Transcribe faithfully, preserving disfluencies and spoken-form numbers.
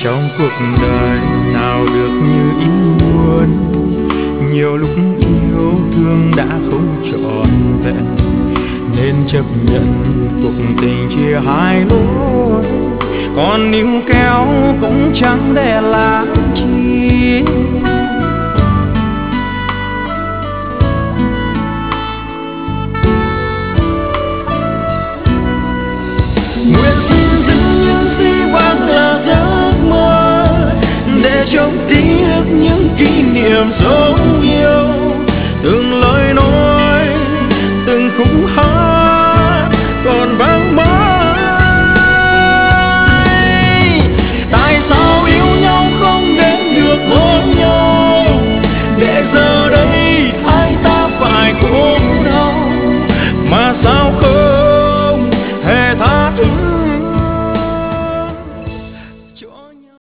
Trong cuộc đời nào được như ý muốn, nhiều lúc yêu thương đã không trọn vẹn, nên chấp nhận cuộc tình chia hai lối. Còn níu kéo cũng chẳng để làm chi,